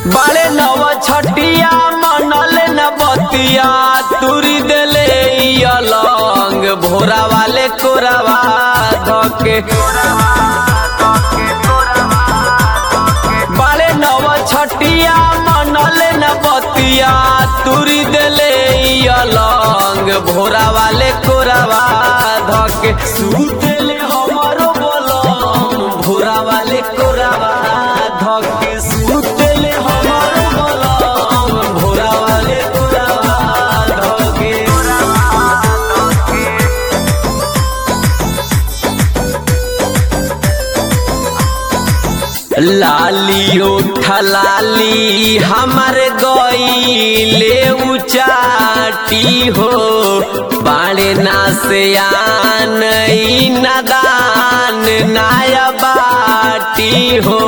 बाले नव छटिया मनल न बतिया तुरी देले अलंग भोरा वाले कोरावा धके बाले नव छटिया मनल न बतिया तुरी देले अलंग भोरा वाले कोरावा धके सुतेले हमारो बोलम भोरा वाले कोरावा धके सुतेले हमारो बोलम भोरा वाले कोरावा धके लाली उठा लाली हमारे गईले उचाटी हो बाणे ना से आन नादान नाया बाटी हो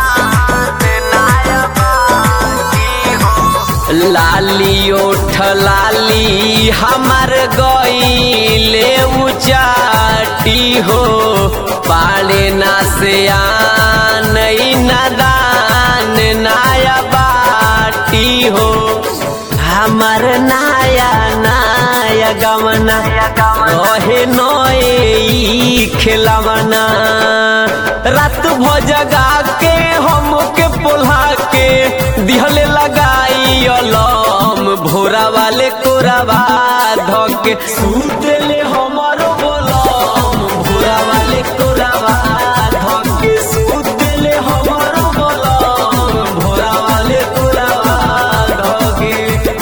लाली उठ लाली हमार गईले उचाटी हो बाणे ना से आन नादान नाया बाटी हो हमार नाया नाया गमना रहे नई खेलवना रात भजगा के हमके पोल्हा के दिहले लगाई अलम भोरा वाले कोरावा धके सुतेले हमारो बोलम भोरा वाले कोरावा धके सुतेले हमारो बोलम भोरा वाले कोरावा धके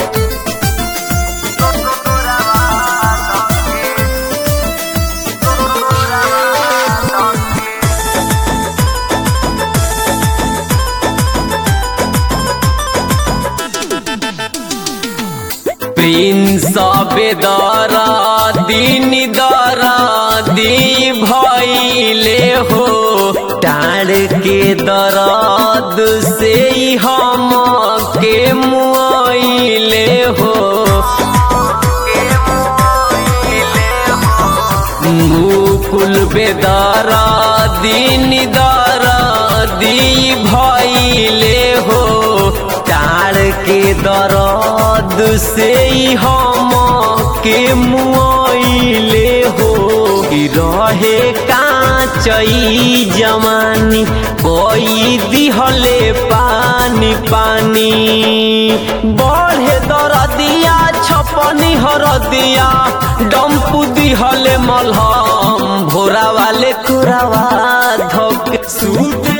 प्रिंस बेदर दिन दर दी भइले हो टाड़ के दर्द से हम के मुआइले हो मुकुल बेदर दिन दर दी भइले हो टाड़ के दर्द से हम के मुआइले हो रहे कांचई जवानी कोई दिहले पानी पानी बढ़े दरदिया छपनी हरदिया डम्पू दिहले मलहम भोरा वाले कोरावा धके सुते